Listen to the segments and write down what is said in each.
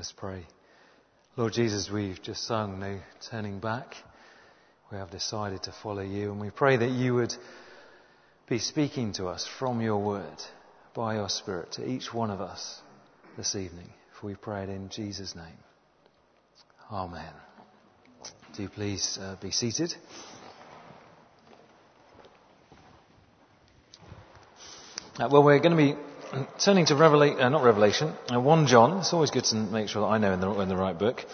Let's pray. Lord Jesus, we've just sung No Turning Back. We have decided to follow you, and we pray that you would be speaking to us from your word, by your Spirit, to each one of us this evening. For we pray it in Jesus' name. Amen. Do please be seated. Well, we're going to be turning to 1 John. It's always good to make sure that I know in the right book.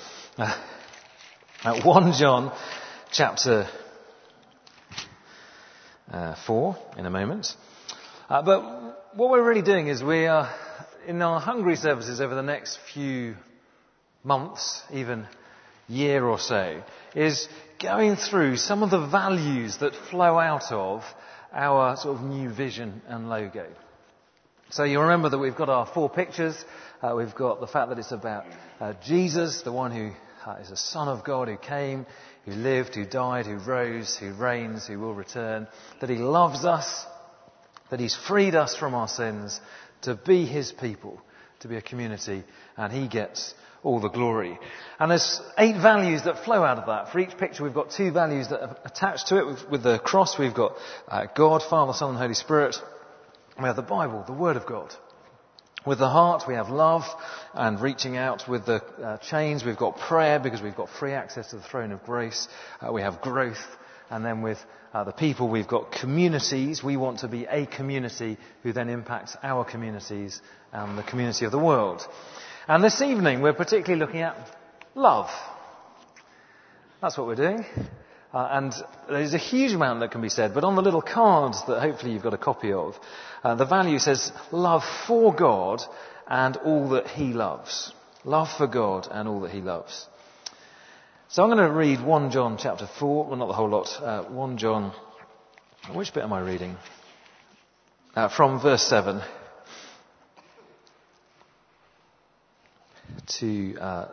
1 John chapter 4 in a moment. But what we're really doing is we are, in our Hungary services over the next few months, even year or so, is going through some of the values that flow out of our sort of new vision and logo. So you remember that we've got our 4 pictures. We've got the fact that it's about Jesus, the one who is the Son of God, who came, who lived, who died, who rose, who reigns, who will return, that he loves us, that he's freed us from our sins to be his people, to be a community, and he gets all the glory. And there's 8 values that flow out of that. For each picture we've got 2 values that are attached to it. With the cross we've got God, Father, Son and Holy Spirit. We have the Bible, the Word of God. With the heart we have love and reaching out. With the chains we've got prayer, because we've got free access to the throne of grace. We have growth. And then with the people we've got communities. We want to be a community who then impacts our communities and the community of the world. And this evening we're particularly looking at love. That's what we're doing. And there's a huge amount that can be said, but on the little cards that hopefully you've got a copy of, the value says love for God and all that he loves. Love for God and all that he loves. So I'm going to read 1 John chapter 4, well not the whole lot, 1 John, which bit am I reading? From verse 7 to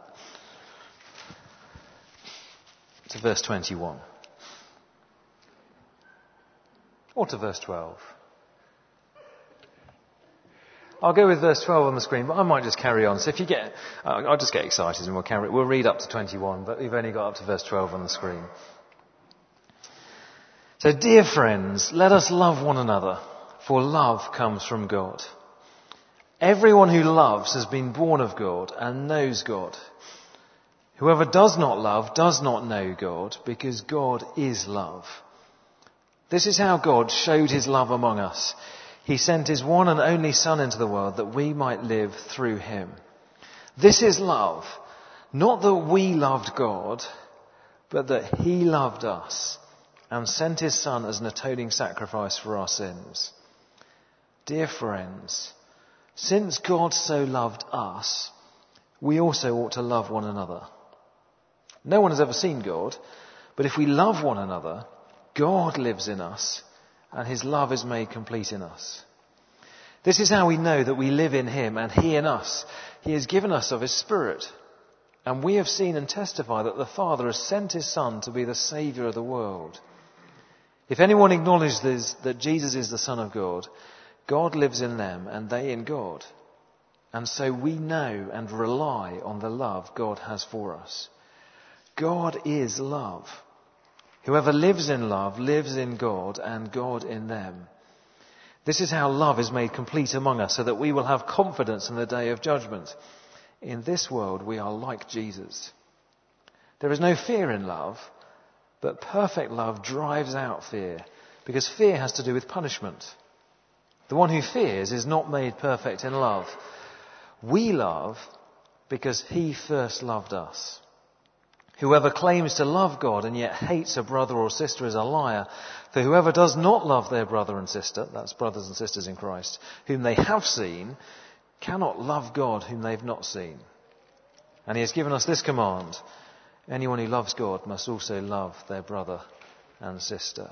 verse 21. Or to verse 12. I'll go with verse 12 on the screen, but I might just carry on. So if you get, I'll just get excited and we'll read up to 21, but we've only got up to verse 12 on the screen. So dear friends, let us love one another, for love comes from God. Everyone who loves has been born of God and knows God. Whoever does not love does not know God, because God is love. This is how God showed his love among us. He sent his one and only Son into the world that we might live through him. This is love, not that we loved God, but that he loved us and sent his Son as an atoning sacrifice for our sins. Dear friends, since God so loved us, we also ought to love one another. No one has ever seen God, but if we love one another, God lives in us, and his love is made complete in us. This is how we know that we live in him and he in us. He has given us of his Spirit, and we have seen and testify that the Father has sent his Son to be the Saviour of the world. If anyone acknowledges that Jesus is the Son of God, God lives in them and they in God. And so we know and rely on the love God has for us. God is love. Whoever lives in love lives in God and God in them. This is how love is made complete among us, so that we will have confidence in the day of judgment. In this world we are like Jesus. There is no fear in love, but perfect love drives out fear, because fear has to do with punishment. The one who fears is not made perfect in love. We love because he first loved us. Whoever claims to love God and yet hates a brother or sister is a liar. For whoever does not love their brother and sister, that's brothers and sisters in Christ, whom they have seen, cannot love God whom they've not seen. And he has given us this command: anyone who loves God must also love their brother and sister.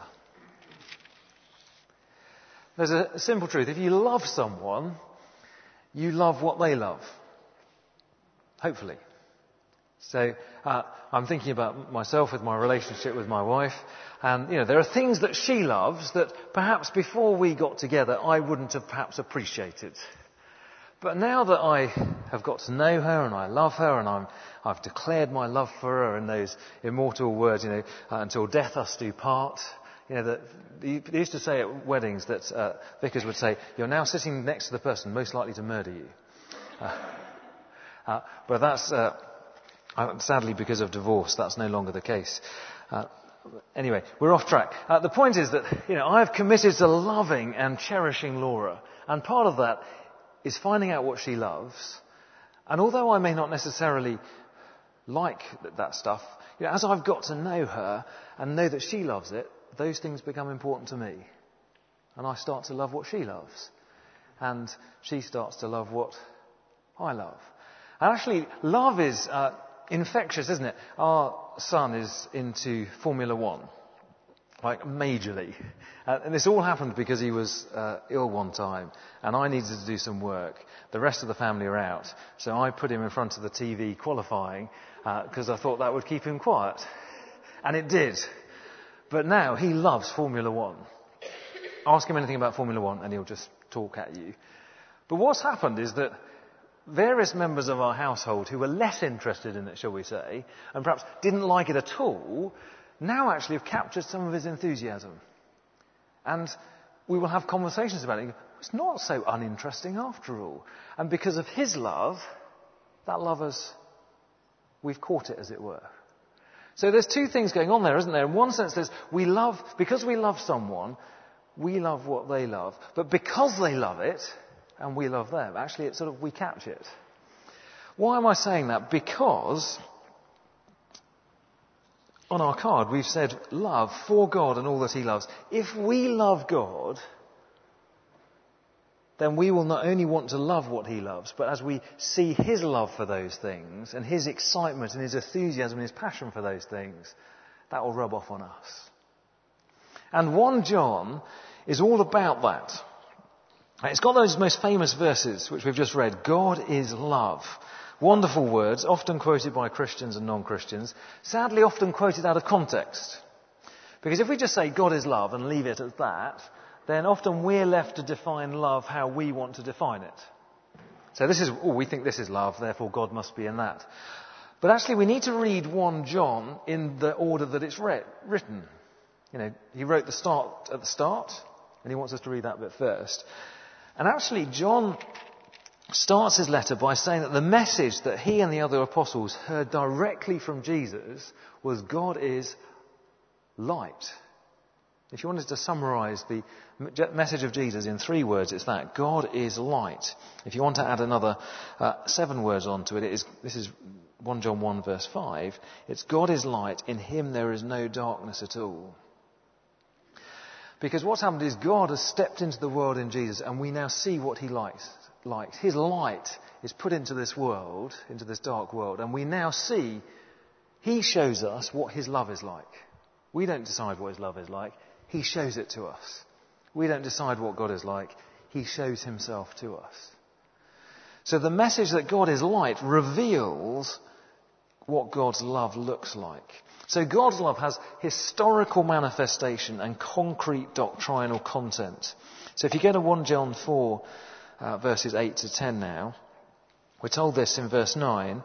There's a simple truth. If you love someone, you love what they love. Hopefully. So I'm thinking about myself with my relationship with my wife, and there are things that she loves that perhaps before we got together I wouldn't have perhaps appreciated. But now that I have got to know her and I love her and I've declared my love for her in those immortal words, until death us do part. They used to say at weddings that vicars would say, you're now sitting next to the person most likely to murder you. But that's, sadly, because of divorce, that's no longer the case. Anyway, we're off track. The point is that, I have committed to loving and cherishing Laura. And part of that is finding out what she loves. And although I may not necessarily like that stuff, as I've got to know her and know that she loves it, those things become important to me. And I start to love what she loves. And she starts to love what I love. And actually, love is infectious, isn't it? Our son is into Formula One, like majorly. And this all happened because he was ill one time, and I needed to do some work. The rest of the family are out, so I put him in front of the TV qualifying because I thought that would keep him quiet. And it did. But now he loves Formula One. Ask him anything about Formula One and he'll just talk at you. But what's happened is that various members of our household who were less interested in it, shall we say, and perhaps didn't like it at all, now actually have captured some of his enthusiasm. And we will have conversations about it. It's not so uninteresting after all. And because of his love, we've caught it, as it were. So there's two things going on there, isn't there? In one sense, because we love someone, we love what they love. But because they love it, and we love them, actually we catch it. Why am I saying that? Because on our card we've said love for God and all that he loves. If we love God, then we will not only want to love what he loves, but as we see his love for those things and his excitement and his enthusiasm and his passion for those things, that will rub off on us. And 1 John is all about that. It's got those most famous verses which we've just read. God is love. Wonderful words, often quoted by Christians and non-Christians, sadly often quoted out of context. Because if we just say God is love and leave it at that, then often we're left to define love how we want to define it. So we think this is love, therefore God must be in that. But actually we need to read 1 John in the order that it's written. He wrote at the start, and he wants us to read that bit first. And actually John starts his letter by saying that the message that he and the other apostles heard directly from Jesus was God is light. If you wanted to summarise the message of Jesus in 3 words, it's that. God is light. If you want to add another 7 words onto it, this is 1 John 1 verse 5. It's God is light. In him there is no darkness at all. Because what's happened is God has stepped into the world in Jesus and we now see what he likes. His light is put into this world, into this dark world, and we now see he shows us what his love is like. We don't decide what his love is like. He shows it to us. We don't decide what God is like. He shows himself to us. So the message that God is light reveals what God's love looks like. So God's love has historical manifestation and concrete doctrinal content. So if you go to 1 John 4, verses 8 to 10 now, we're told this in verse 9.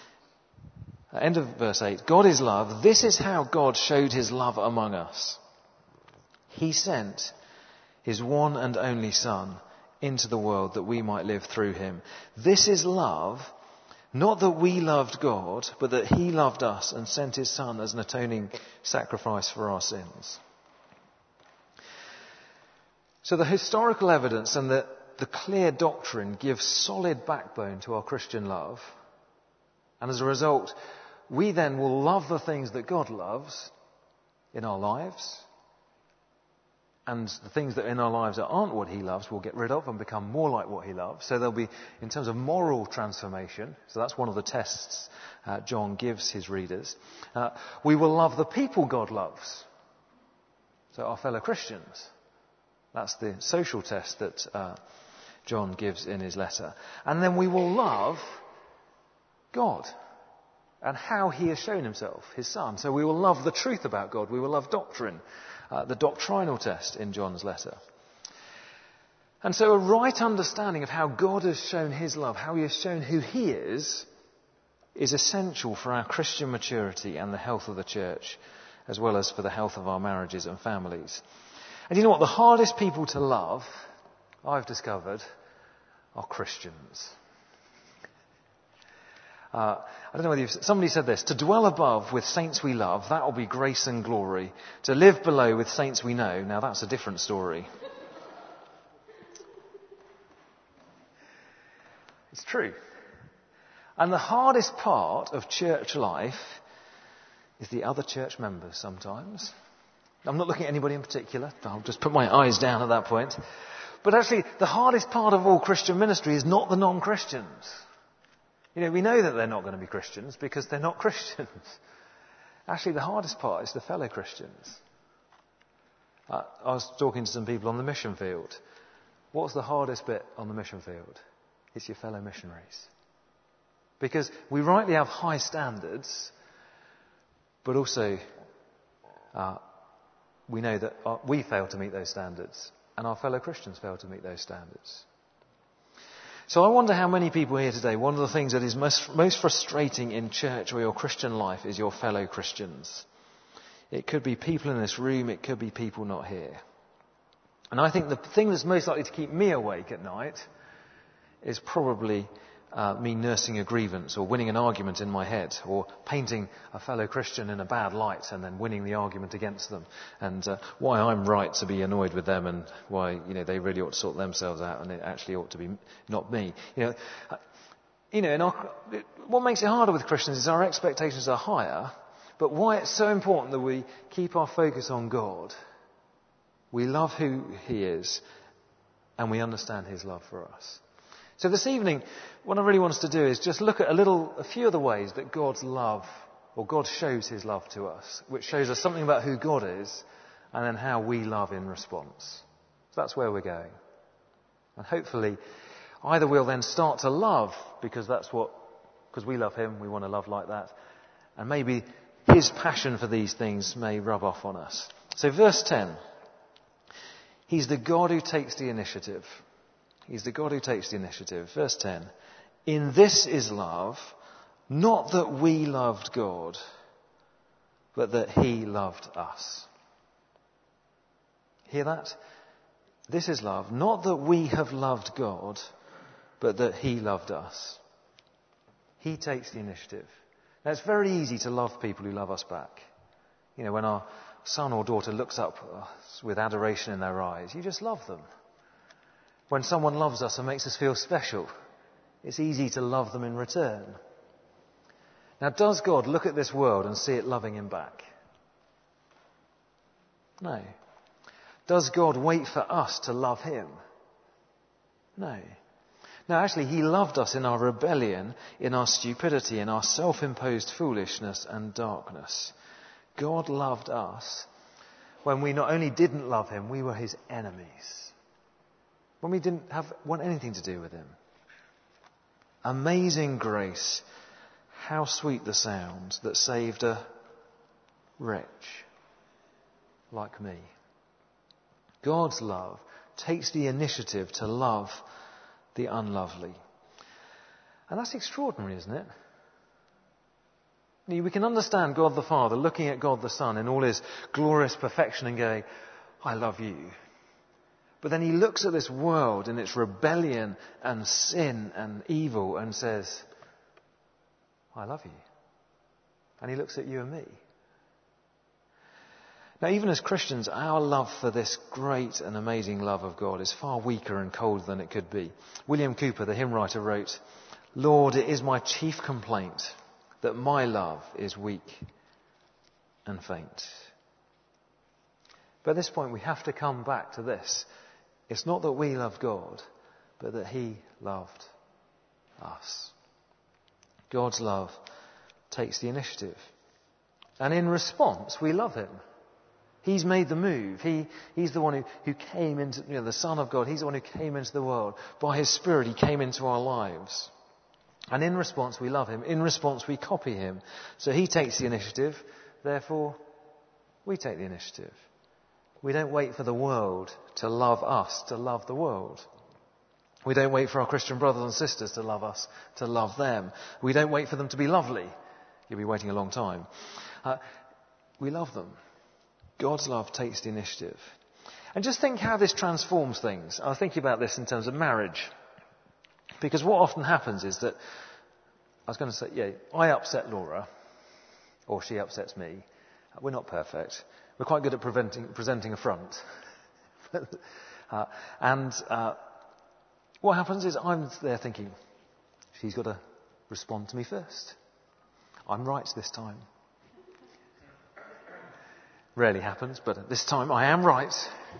End of verse 8. God is love. This is how God showed his love among us. He sent his one and only Son into the world that we might live through him. This is love, not that we loved God, but that he loved us and sent his Son as an atoning sacrifice for our sins. So the historical evidence and the clear doctrine give solid backbone to our Christian love. And as a result, we then will love the things that God loves in our lives. And the things that in our lives that aren't what he loves, we'll get rid of and become more like what he loves. So there'll be, in terms of moral transformation, so that's one of the tests John gives his readers. We will love the people God loves. So our fellow Christians. That's the social test that John gives in his letter. And then we will love God and how he has shown himself, his Son. So we will love the truth about God. We will love doctrine, the doctrinal test in John's letter. And so a right understanding of how God has shown his love, how he has shown who he is essential for our Christian maturity and the health of the church, as well as for the health of our marriages and families. And you know what? The hardest people to love, I've discovered, are Christians. I don't know whether somebody said this: to dwell above with saints we love, that will be grace and glory. To live below with saints we know, now that's a different story. It's true. And the hardest part of church life is the other church members sometimes. I'm not looking at anybody in particular. I'll just put my eyes down at that point. But actually, the hardest part of all Christian ministry is not the non-Christians. You know, we know that they're not going to be Christians because they're not Christians. Actually, the hardest part is the fellow Christians. I was talking to some people on the mission field. What's the hardest bit on the mission field? It's your fellow missionaries. Because we rightly have high standards, but also we know that we fail to meet those standards, and our fellow Christians fail to meet those standards. So I wonder how many people here today, one of the things that is most frustrating in church or your Christian life is your fellow Christians. It could be people in this room, it could be people not here. And I think the thing that's most likely to keep me awake at night is probably me nursing a grievance or winning an argument in my head or painting a fellow Christian in a bad light and then winning the argument against them and why I'm right to be annoyed with them and why they really ought to sort themselves out and it actually ought to be not me. What makes it harder with Christians is our expectations are higher, but why it's so important that we keep our focus on God. We love who he is and we understand his love for us. So this evening, what I really want us to do is just look at a few of the ways that God's love, or God shows his love to us, which shows us something about who God is, and then how we love in response. So that's where we're going. And hopefully, either we'll then start to love, because we love him, we want to love like that, and maybe his passion for these things may rub off on us. So verse 10, he's the God who takes the initiative. He's the God who takes the initiative. Verse 10. In this is love, not that we loved God, but that he loved us. Hear that? This is love, not that we have loved God, but that he loved us. He takes the initiative. Now it's very easy to love people who love us back. When our son or daughter looks up with adoration in their eyes, you just love them. When someone loves us and makes us feel special, it's easy to love them in return. Now, does God look at this world and see it loving him back? No. Does God wait for us to love him? No. No, actually, he loved us in our rebellion, in our stupidity, in our self-imposed foolishness and darkness. God loved us when we not only didn't love him, we were his enemies. When we didn't want anything to do with him. Amazing grace. How sweet the sound that saved a wretch like me. God's love takes the initiative to love the unlovely. And that's extraordinary, isn't it? We can understand God the Father looking at God the Son in all his glorious perfection and going, I love you. But then he looks at this world in its rebellion and sin and evil and says, I love you. And he looks at you and me. Now, even as Christians, our love for this great and amazing love of God is far weaker and colder than it could be. William Cowper, the hymn writer, wrote, Lord, it is my chief complaint that my love is weak and faint. But at this point, we have to come back to this. It's not that we love God, but that he loved us. God's love takes the initiative. And in response, we love him. He's made the move. He's the one who came into, the Son of God. He's the one who came into the world. By his Spirit, he came into our lives. And in response, we love him. In response, we copy him. So he takes the initiative. Therefore, we take the initiative. We don't wait for the world to love us, to love the world. We don't wait for our Christian brothers and sisters to love us, to love them. We don't wait for them to be lovely. You'll be waiting a long time. We love them. God's love takes the initiative. And just think how this transforms things. I was thinking about this in terms of marriage. Because what often happens is that, I was going to say, I upset Laura, or she upsets me. We're not perfect. We're quite good at presenting a front. What happens is I'm there thinking, she's got to respond to me first. I'm right this time. Rarely happens, but this time I am right.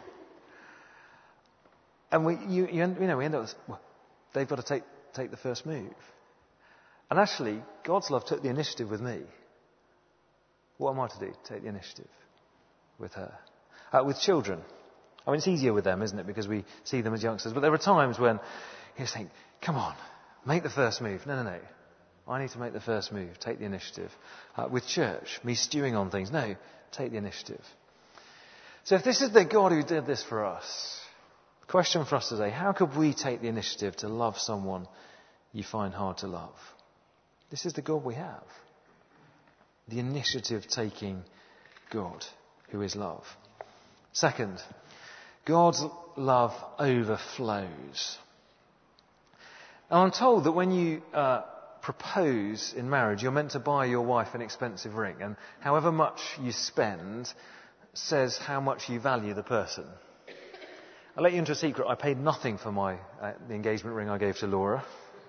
And we end up, they've got to take the first move. And actually, God's love took the initiative with me. What am I to do? Take the initiative with her. With children. I mean, it's easier with them, isn't it? Because we see them as youngsters. But there are times when you just think, come on, make the first move. No. I need to make the first move. Take the initiative. With church, me stewing on things. No, take the initiative. So if this is the God who did this for us, the question for us today, how could we take the initiative to love someone you find hard to love? This is the God we have. The initiative-taking God who is love. Second, God's love overflows. And I'm told that when you propose in marriage, you're meant to buy your wife an expensive ring. And however much you spend says how much you value the person. I'll let you into a secret. I paid nothing for the engagement ring I gave to Laura.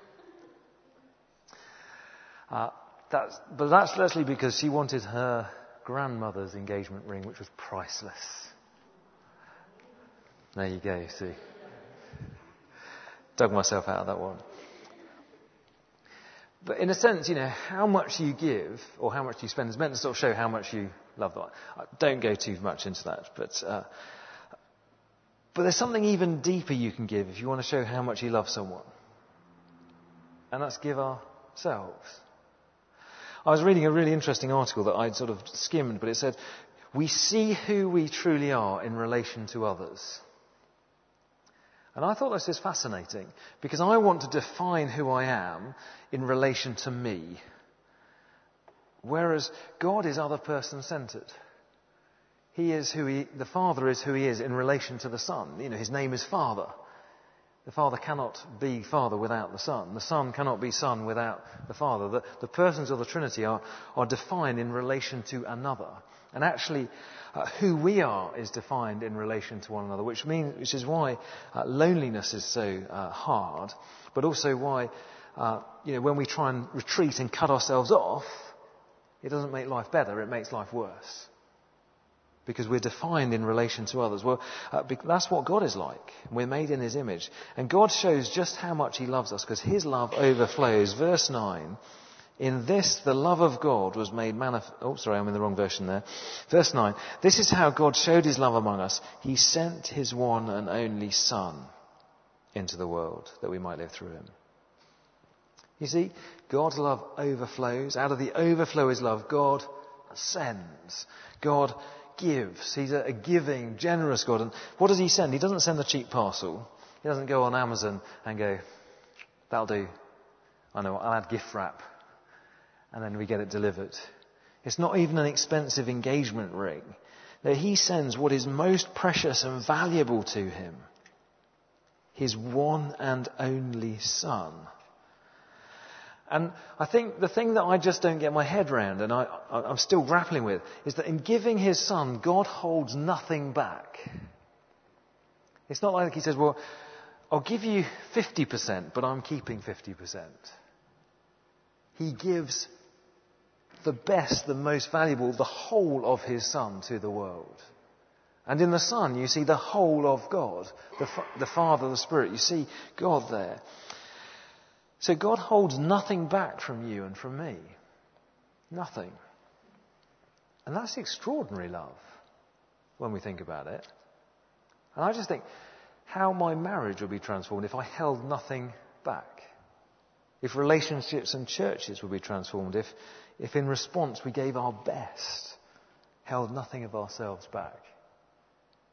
That's actually because she wanted her grandmother's engagement ring, which was priceless. There you go, see. Dug myself out of that one. But in a sense, how much you give or how much you spend is meant to sort of show how much you love them. Don't go too much into that. But there's something even deeper you can give if you want to show how much you love someone. And that's give ourselves. I was reading a really interesting article that I'd sort of skimmed, but it said, we see who we truly are in relation to others. And I thought this is fascinating, because I want to define who I am in relation to me. Whereas God is other person centered. The Father is who he is in relation to the Son. His name is Father. The Father cannot be Father without the Son. The Son cannot be Son without the Father. The persons of the Trinity are defined in relation to another. And actually, who we are is defined in relation to one another, which is why loneliness is so hard, but also why, when we try and retreat and cut ourselves off, it doesn't make life better, it makes life worse. Because we're defined in relation to others. Well, that's what God is like. We're made in his image. And God shows just how much he loves us, because his love overflows. Verse 9, in this the love of God was made manifest. Oh, sorry, I'm in the wrong version there. Verse 9, this is how God showed his love among us. He sent his one and only Son into the world that we might live through him. You see, God's love overflows. Out of the overflow of his love, God sends. God gives. He's a giving, generous God. And what does he send? He doesn't send a cheap parcel. He doesn't go on Amazon and go, that'll do. I know, I'll add gift wrap. And then we get it delivered. It's not even an expensive engagement ring. No, he sends what is most precious and valuable to him. His one and only Son. And I think the thing that I just don't get my head around, and I'm still grappling with, is that in giving his Son, God holds nothing back. It's not like he says, well, I'll give you 50%, but I'm keeping 50%. He gives the best, the most valuable, the whole of his Son to the world. And in the Son, you see the whole of God, the Father, the Spirit. You see God there. So God holds nothing back from you and from me. Nothing. And that's extraordinary love when we think about it. And I just think how my marriage would be transformed if I held nothing back. If relationships and churches would be transformed. If in response we gave our best, held nothing of ourselves back.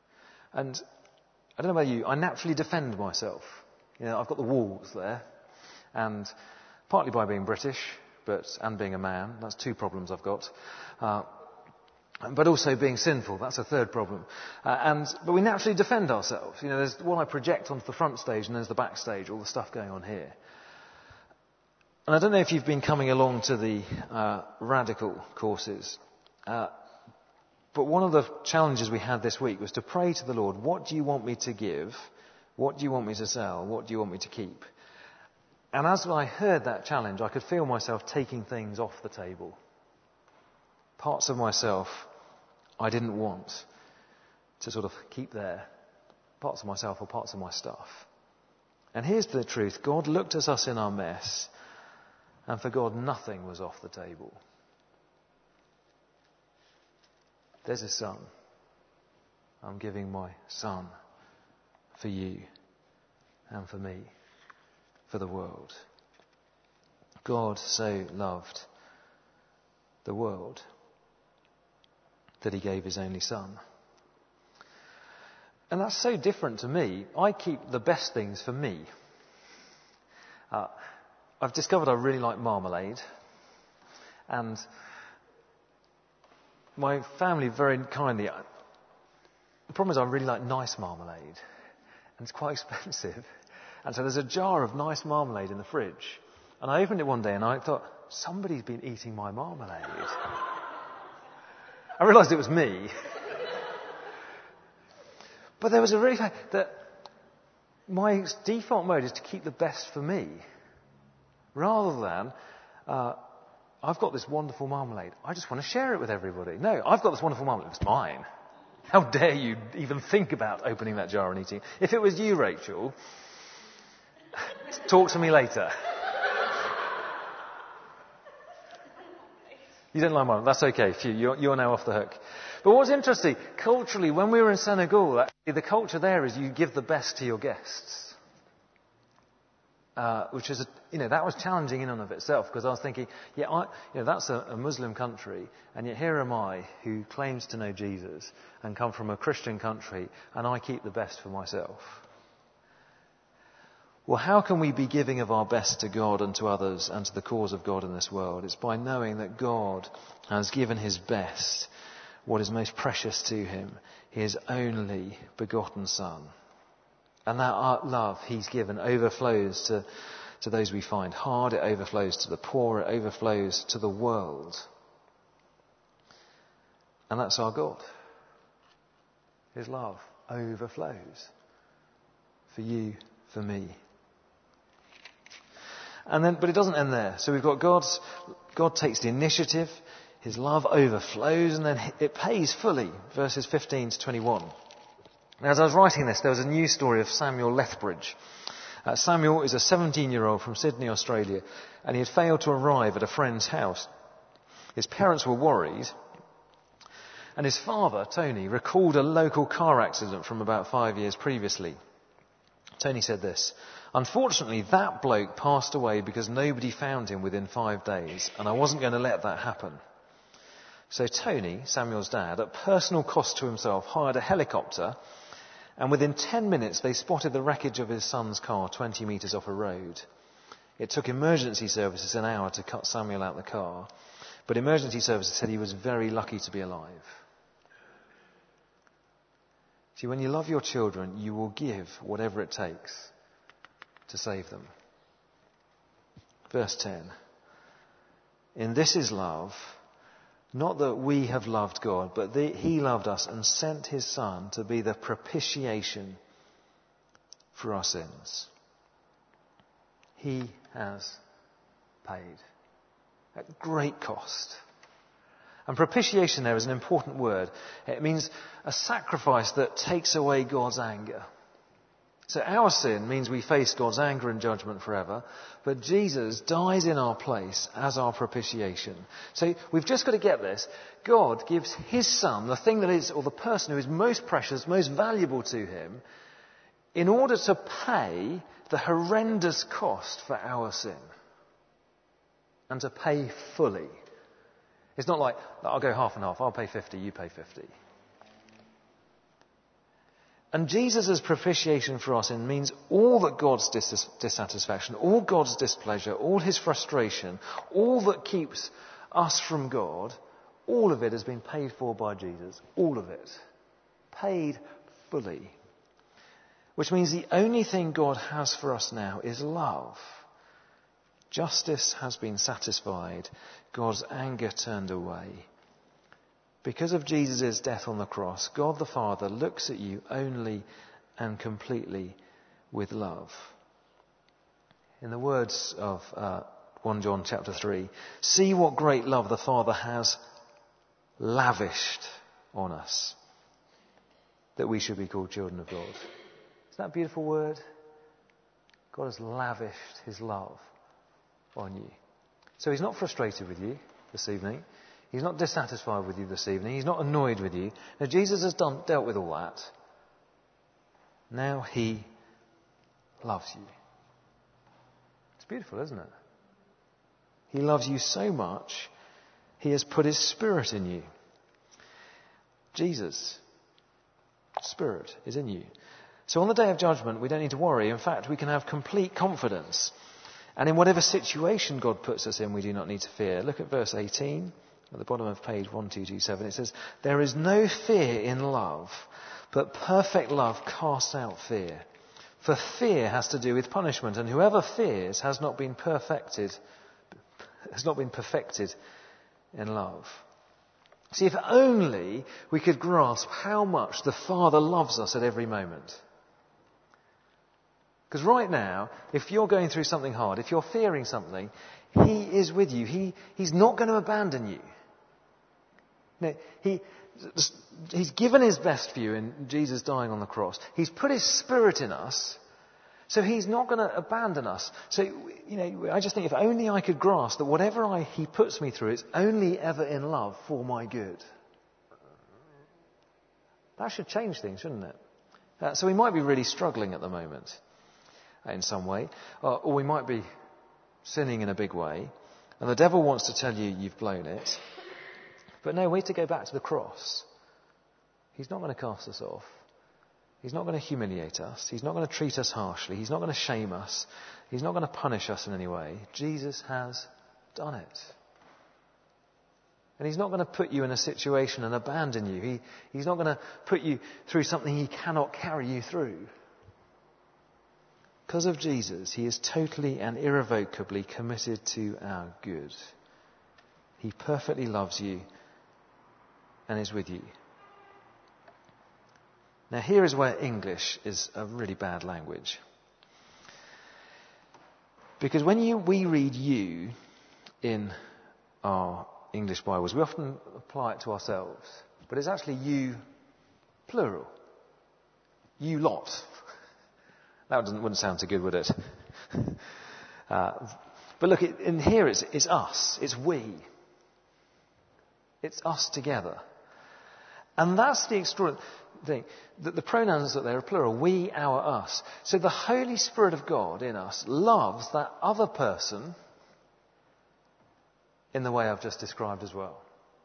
And I don't know about you, I naturally defend myself. I've got the walls there, and partly by being British, and being a man. That's two problems I've got. But also being sinful, that's a third problem. But we naturally defend ourselves. There's what I project onto the front stage, and there's the back stage, all the stuff going on here. And I don't know if you've been coming along to the radical courses, but one of the challenges we had this week was to pray to the Lord, what do you want me to give? What do you want me to sell? What do you want me to keep? And as I heard that challenge, I could feel myself taking things off the table. Parts of myself I didn't want to sort of keep there. Parts of myself or parts of my stuff. And here's the truth. God looked at us in our mess, and for God nothing was off the table. There's a son. I'm giving my son for you and for me, for the world. God so loved the world that he gave his only son. And that's so different to me. I keep the best things for me. I've discovered I really like marmalade. And my family very kindly... The problem is I really like nice marmalade. And it's quite expensive. And so there's a jar of nice marmalade in the fridge. And I opened it one day and I thought, somebody's been eating my marmalade. I realised it was me. But there was a really fact that my default mode is to keep the best for me. Rather than, I've got this wonderful marmalade. I just want to share it with everybody. No, I've got this wonderful marmalade. It's mine. How dare you even think about opening that jar and eating it? If it was you, Rachel, talk to me later. You don't like marmalade. That's okay. You're now off the hook. But what's interesting, culturally, when we were in Senegal, actually, the culture there is you give the best to your guests. Which is, that was challenging in and of itself, because I was thinking, that's a Muslim country, and yet here am I, who claims to know Jesus, and come from a Christian country, and I keep the best for myself. Well, how can we be giving of our best to God and to others and to the cause of God in this world? It's by knowing that God has given his best, what is most precious to him, his only begotten Son. And that love he's given overflows to those we find hard, it overflows to the poor, it overflows to the world. And that's our God. His love overflows for you, for me. But it doesn't end there. So we've got God takes the initiative, his love overflows, and then it pays fully, verses 15 to 21. Now, as I was writing this, there was a news story of Samuel Lethbridge. Samuel is a 17-year-old from Sydney, Australia, and he had failed to arrive at a friend's house. His parents were worried, and his father, Tony, recalled a local car accident from about 5 years previously. Tony said this: "Unfortunately, that bloke passed away because nobody found him within 5 days, and I wasn't going to let that happen." So Tony, Samuel's dad, at personal cost to himself, hired a helicopter, and within 10 minutes they spotted the wreckage of his son's car 20 metres off a road. It took emergency services an hour to cut Samuel out of the car, but emergency services said he was very lucky to be alive. See, when you love your children, you will give whatever it takes to save them. Verse 10. "In this is love, not that we have loved God, but he loved us and sent his Son to be the propitiation for our sins." He has paid at great cost. And propitiation there is an important word. It means a sacrifice that takes away God's anger. So our sin means we face God's anger and judgment forever, but Jesus dies in our place as our propitiation. So we've just got to get this. God gives his Son, the thing that is, or the person who is most precious, most valuable to him, in order to pay the horrendous cost for our sin. And to pay fully. It's not like, I'll go half and half, I'll pay 50, you pay 50. And Jesus' propitiation for our sin means all that God's dissatisfaction, all God's displeasure, all his frustration, all that keeps us from God, all of it has been paid for by Jesus. All of it. Paid fully. Which means the only thing God has for us now is love. Justice has been satisfied. God's anger turned away. Because of Jesus' death on the cross, God the Father looks at you only and completely with love. In the words of 1 John chapter 3, see what great love the Father has lavished on us, that we should be called children of God. Isn't that a beautiful word? God has lavished his love on you. So he's not frustrated with you this evening. He's not dissatisfied with you this evening. He's not annoyed with you. Now, Jesus has dealt with all that. Now he loves you. It's beautiful, isn't it? He loves you so much, he has put his Spirit in you. Jesus' Spirit is in you. So on the day of judgment, we don't need to worry. In fact, we can have complete confidence. And in whatever situation God puts us in, we do not need to fear. Look at verse 18. At the bottom of page 1227, it says, there is no fear in love, but perfect love casts out fear. For fear has to do with punishment, and whoever fears has not been perfected in love. See, if only we could grasp how much the Father loves us at every moment. Because right now, if you're going through something hard, if you're fearing something, he is with you. He's not going to abandon you. No, he's given his best for you in Jesus dying on the cross. He's put his Spirit in us, so he's not going to abandon us. So, I just think if only I could grasp that whatever he puts me through, it's only ever in love for my good. That should change things, shouldn't it? So we might be really struggling at the moment in some way, or we might be sinning in a big way, and the devil wants to tell you you've blown it. But no, we're to go back to the cross. He's not going to cast us off. He's not going to humiliate us. He's not going to treat us harshly. He's not going to shame us. He's not going to punish us in any way. Jesus has done it. And he's not going to put you in a situation and abandon you. He's not going to put you through something he cannot carry you through. Because of Jesus, he is totally and irrevocably committed to our good. He perfectly loves you and is with you. Now here is where English is a really bad language. Because when we read you in our English Bibles, we often apply it to ourselves. But it's actually you, plural. You lot. That wouldn't sound too good, would it? But look, in here it's us. It's we. It's us together. And that's the extraordinary thing. That the pronouns that they're plural. We, our, us. So the Holy Spirit of God in us loves that other person in the way I've just described as well.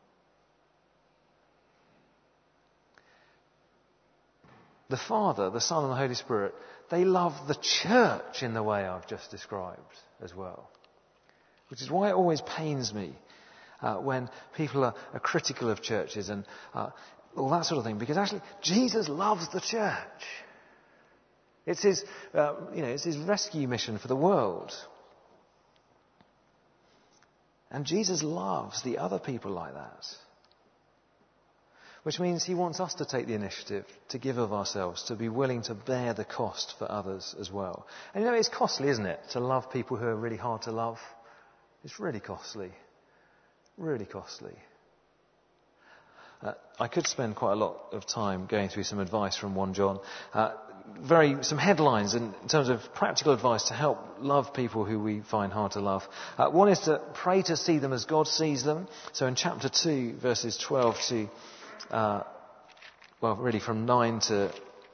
The Father, the Son and the Holy Spirit, they love the church in the way I've just described as well. Which is why it always pains me when people are critical of churches and all that sort of thing, because actually Jesus loves the church. It's his, it's his rescue mission for the world. And Jesus loves the other people like that. Which means he wants us to take the initiative, to give of ourselves, to be willing to bear the cost for others as well. And it's costly, isn't it, to love people who are really hard to love? It's really costly. Really costly. I could spend quite a lot of time going through some advice from 1 John. Some headlines in terms of practical advice to help love people who we find hard to love. One is to pray to see them as God sees them. So in chapter 2, verses 12 to, really from 9 to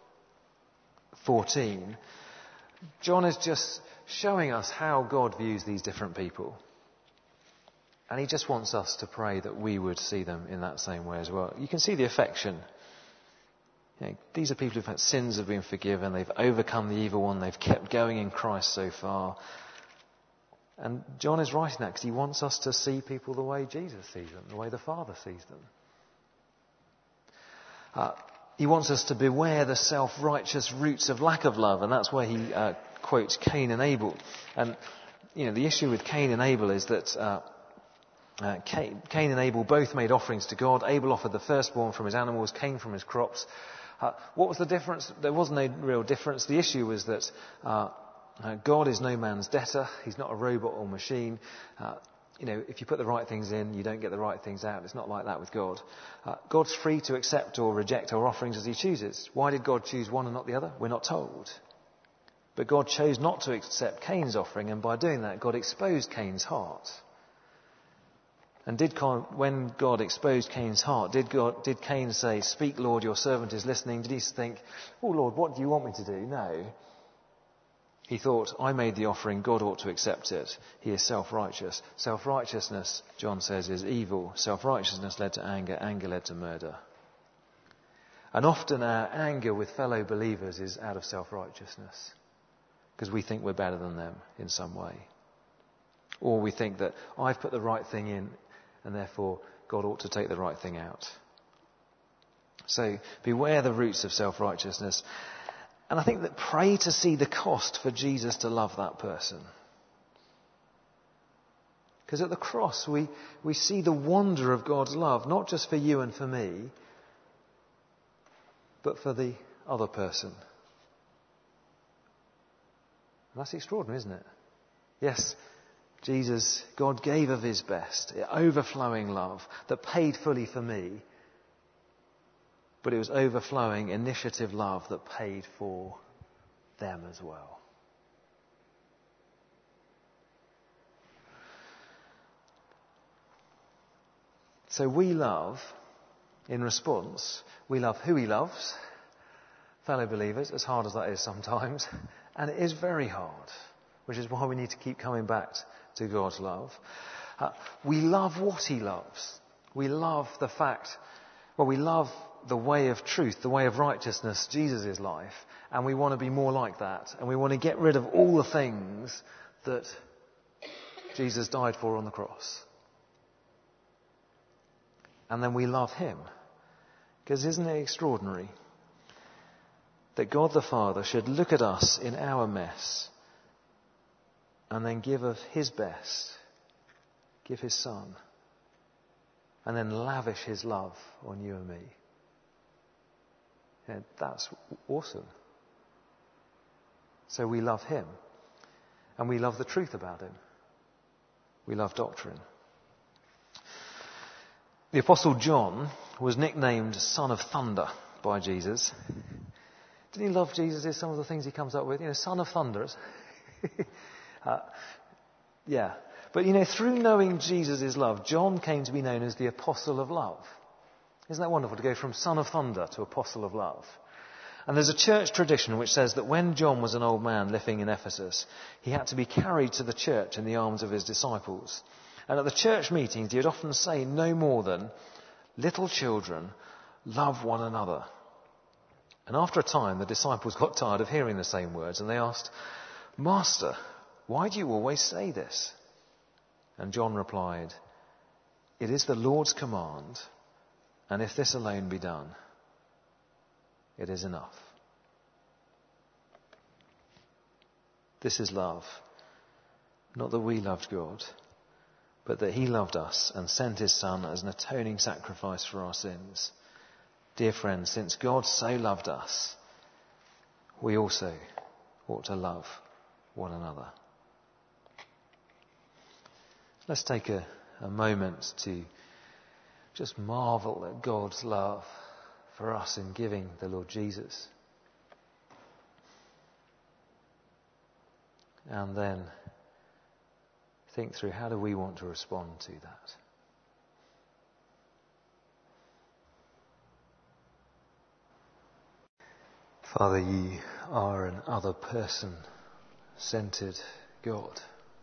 14, John is just showing us how God views these different people. And he just wants us to pray that we would see them in that same way as well. You can see the affection These are people who've had sins have been forgiven, they've overcome the evil one, they've kept going in Christ so far. And John is writing that because he wants us to see people the way Jesus sees them, the way the Father sees them. He wants us to beware the self-righteous roots of lack of love, and that's where he quotes Cain and Abel. And the issue with Cain and Abel is that Cain and Abel both made offerings to God. Abel offered the firstborn from his animals, Cain from his crops. What was the difference? There was no real difference. The issue was that God is no man's debtor. He's not a robot or machine. If you put the right things in, you don't get the right things out. It's not like that with God. God's free to accept or reject our offerings as he chooses. Why did God choose one and not the other? We're not told. But God chose not to accept Cain's offering, and by doing that, God exposed Cain's heart. And when God exposed Cain's heart, did Cain say, "Speak, Lord, your servant is listening"? Did he think, "Oh, Lord, what do you want me to do?" No. He thought, "I made the offering, God ought to accept it. He is self-righteous." Self-righteousness, John says, is evil. Self-righteousness led to anger, anger led to murder. And often our anger with fellow believers is out of self-righteousness, because we think we're better than them in some way. Or we think that I've put the right thing in, and therefore God ought to take the right thing out. So beware the roots of self-righteousness. And I think that pray to see the cost for Jesus to love that person. Because at the cross we see the wonder of God's love, not just for you and for me, but for the other person. And that's extraordinary, isn't it? Yes, God gave of his best, overflowing love that paid fully for me, but it was overflowing initiative love that paid for them as well. So we love, in response, we love who he loves, fellow believers, as hard as that is sometimes, and it is very hard, which is why we need to keep coming back to God's love. We love what he loves. We love we love the way of truth, the way of righteousness, Jesus' life, and we want to be more like that, and we want to get rid of all the things that Jesus died for on the cross. And then we love him, because isn't it extraordinary that God the Father should look at us in our mess and then give of his best, give his Son, and then lavish his love on you and me. Yeah, that's awesome. So we love him, and we love the truth about him. We love doctrine. The Apostle John was nicknamed Son of Thunder by Jesus. Didn't he love Jesus? Some of the things he comes up with, Son of Thunder. Yeah. But through knowing Jesus' love, John came to be known as the Apostle of Love. Isn't that wonderful to go from Son of Thunder to Apostle of Love? And there's a church tradition which says that when John was an old man living in Ephesus, he had to be carried to the church in the arms of his disciples. And at the church meetings, he would often say no more than, "Little children, love one another." And after a time, the disciples got tired of hearing the same words, and they asked, "Master, why do you always say this?" And John replied, "It is the Lord's command, and if this alone be done, it is enough." This is love. Not that we loved God, but that he loved us and sent his Son as an atoning sacrifice for our sins. Dear friends, since God so loved us, we also ought to love one another. Let's take a moment to just marvel at God's love for us in giving the Lord Jesus. And then think through, how do we want to respond to that? Father, you are an other person-centered God.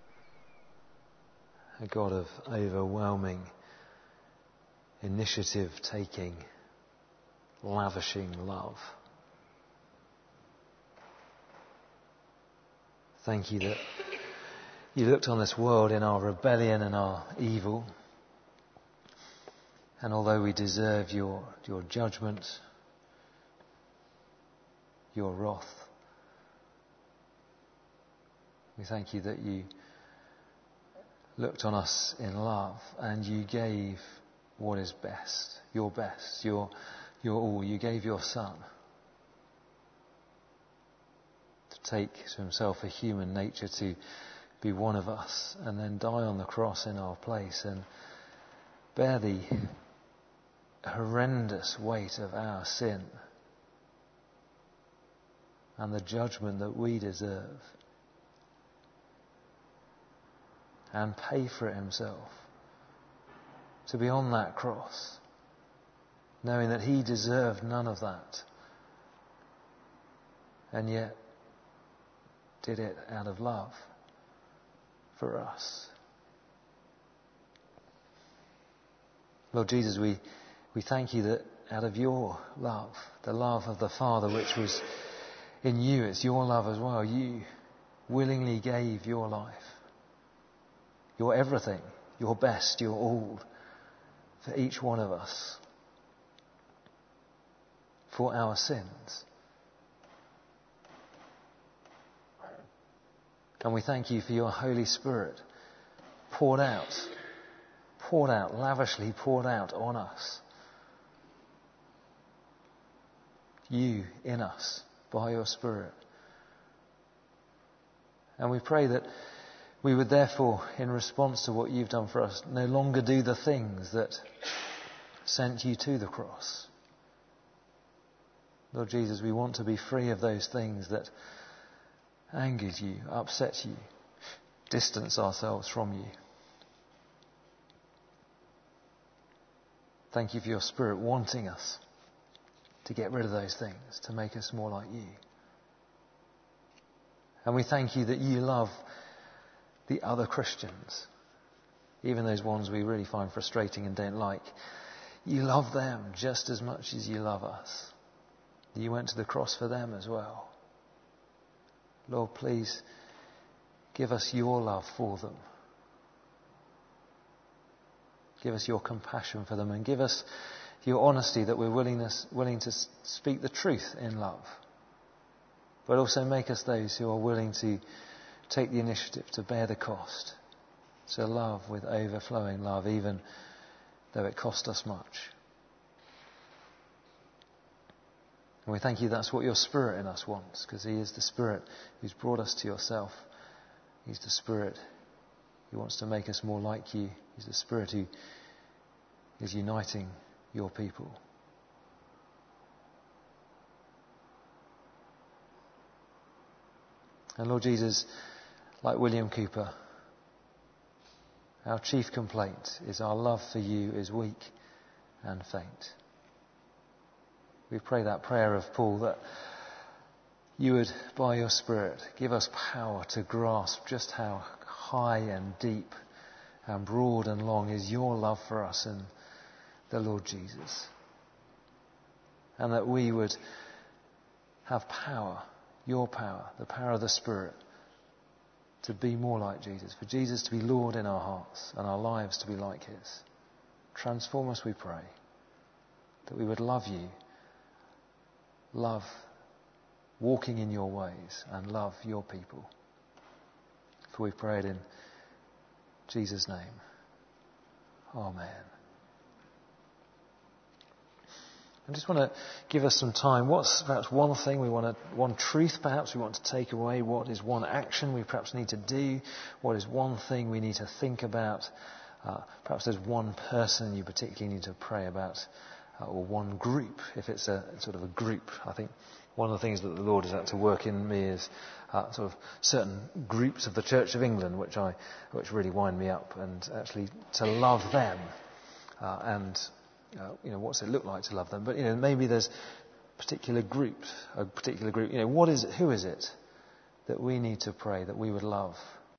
A God of overwhelming initiative-taking lavishing love. Thank you that you looked on this world in our rebellion and our evil. And although we deserve your judgment, your wrath, we thank you that you looked on us in love and you gave what is best, your all. You gave your Son to take to himself a human nature, to be one of us, and then die on the cross in our place and bear the horrendous weight of our sin and the judgment that we deserve, and pay for it himself, to be on that cross, knowing that he deserved none of that, and yet did it out of love for us. Lord Jesus, we thank you that out of your love, the love of the Father which was in you, it's your love as well. You willingly gave your life, your everything, your best, your all, for each one of us, for our sins. And we thank you for your Holy Spirit poured out, lavishly poured out on us. You in us by your Spirit. And we pray that we would therefore, in response to what you've done for us, no longer do the things that sent you to the cross. Lord Jesus, we want to be free of those things that angered you, upset you, distance ourselves from you. Thank you for your Spirit wanting us to get rid of those things, to make us more like you. And we thank you that you love the other Christians, even those ones we really find frustrating and don't like. You love them just as much as you love us. You went to the cross for them as well. Lord, please give us your love for them. Give us your compassion for them, and give us your honesty that we're willing to speak the truth in love. But also make us those who are willing to take the initiative to bear the cost, to love with overflowing love, even though it cost us much. And we thank you that's what your Spirit in us wants, because he is the Spirit who's brought us to yourself. He's the Spirit who wants to make us more like you. He's the Spirit who is uniting your people. And Lord Jesus, like William Cooper, our chief complaint is our love for you is weak and faint. We pray that prayer of Paul, that you would, by your Spirit, give us power to grasp just how high and deep and broad and long is your love for us in the Lord Jesus. And that we would have power, your power, the power of the Spirit, to be more like Jesus, for Jesus to be Lord in our hearts and our lives to be like his. Transform us, we pray, that we would love you, love walking in your ways, and love your people. For we pray it in Jesus' name. Amen. I just want to give us some time. What's perhaps one thing one truth perhaps we want to take away? What is one action we perhaps need to do? What is one thing we need to think about? Perhaps there's one person you particularly need to pray about, or one group, if it's a sort of a group. I think one of the things that the Lord has had to work in me is sort of certain groups of the Church of England, which really wind me up, and actually to love them, and what's it look like to love them? But maybe there's a particular group. Who is it that we need to pray that we would love